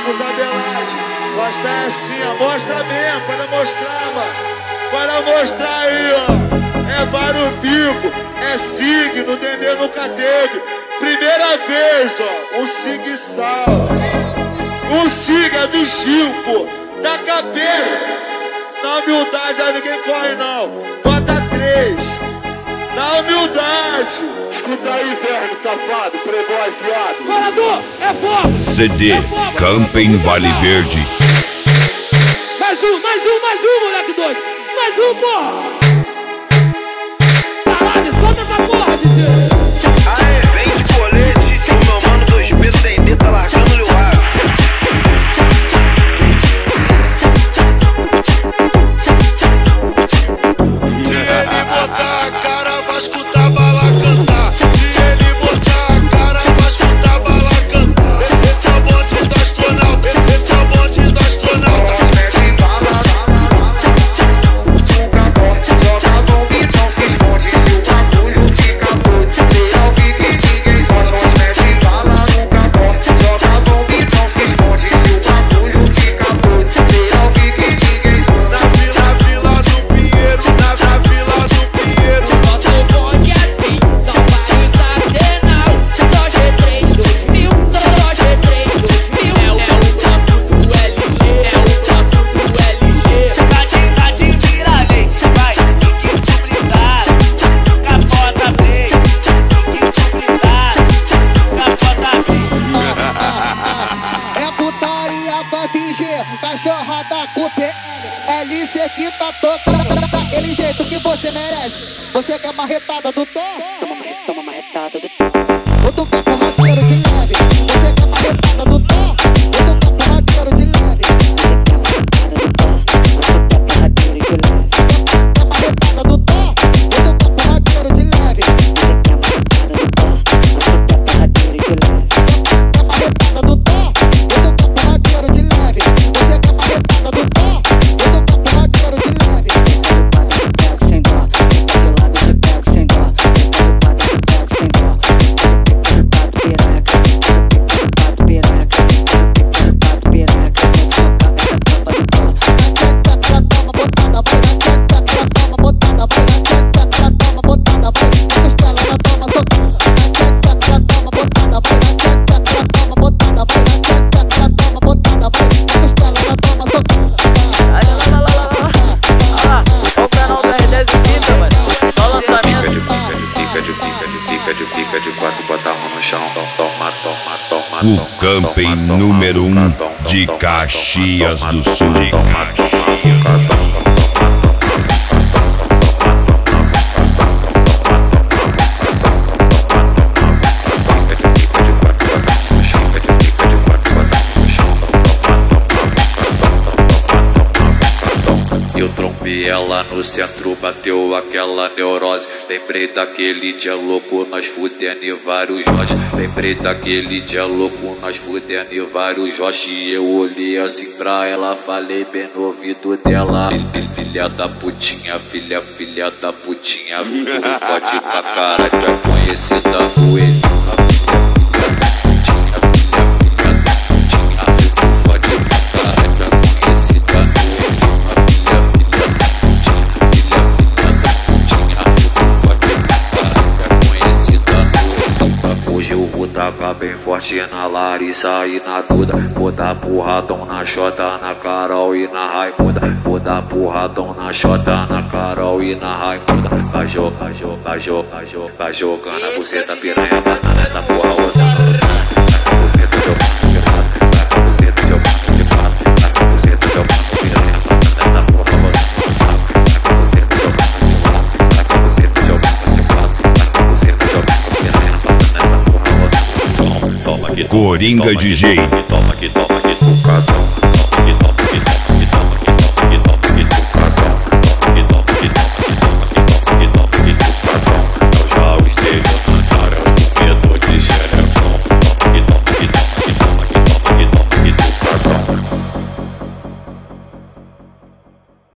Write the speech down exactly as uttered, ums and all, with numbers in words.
Isabelagem. Gosta é assim, ó. Mostra mesmo, para mostrar, mano. Para mostrar aí, ó. É Barubico, é signo, Dendê nunca teve. Primeira vez, ó. Um sig sal. Um siga do Chico, da Capela. Na humildade, aí ninguém corre não. Bota três. Na humildade. Escuta aí, verme safado, playboy fiado. Parador, é pop. C D é pop. Camping Vale Verde. Mais um, mais um, mais um, moleque doido. Mais um, porra. Caralho, solta essa porra, D J. Aê, vem de colete. O meu mano dois pesos, Dendê tá largando-lhe o ar. Se ele botar a cara, vai escutar a bala cantar. Se ele botar a cara, vai escutar a bala cantar. Esse, esse é o bonde do astronauta. Esse, esse é o bonde do astronauta. Cachorrada com P L C que tá tocando daquele jeito que você merece. Você quer marretada do tom? Toma marretada, toma marretada do tom. Ou tu quer porradeiro de leve? Você quer marretada do tom? Ou tu quer porradeiro de leve? Você quer marretada do tom? Ou tu quer porradeiro de leve? Quer marretada do tom? Ou tu quer porradeiro de leve? Você quer marretada do tom? Ou tu quer porradeiro de leve? Quer marretada do tom? Ou tu quer porradeiro de leve? Você quer marretada do tom? Ou tu quer porradeiro de leve? Eu pego sem dó, eu de lado te pego sem dó. Eu bato, te pego sem dó. Eu bato piranha, eu bato piranha, eu bato piranha. Vou socar essa tampa do pó. Na teta ela toma botada, vai na teta ela toma botada, vai na teta ela toma botada, vai na costela ela toma socada. Na teta ela toma botada, vai na teta ela toma botada, vai na teta ela toma botada, vai na costela ela toma socada. Aí lá lá lá lá lá. Ah, o canal da R dez Fita, mano. Só lançamento. Pica de pica de pica de pica de quatro, bota a mão no chão. Toma, toma, toma, O toma. camping toma, número toma, um toma, de toma, Caxias toma, do toma, Sul. toma, toma, toma, toma. Eu trombei ela no centro, bateu aquela neurose. Lembrei daquele dia louco, nós fudendo em vários nós. Lembrei daquele dia louco, nós fudendo em vários Josh. E eu olhei assim pra ela, falei bem no ouvido dela: filha da putinha, filha, filha da putinha. Tu fode pra caralho, tu é conhecida no ele. Taca bem forte na Larissa e na Duda. Vou dar porradão na Xota, na Carol e na Raimunda. Vou dar porradão na Xota, na Carol e na Raimunda. Vai jogar, vai jogar, vai jogar, vai jogar, vai jogando a buceta piranha, passando essa porra roçando. Taca a buceta jogando de lado, taca a buceta jogando de lado, taca a buceta jogando piranha, passando essa porra roçando. Taca a buceta jogando de lado, taca a buceta jogando de lado, taca a buceta jogando piranha, passando essa porra roçando. Coringa D J. Toma aqui, toma aqui, toma aqui, toma aqui,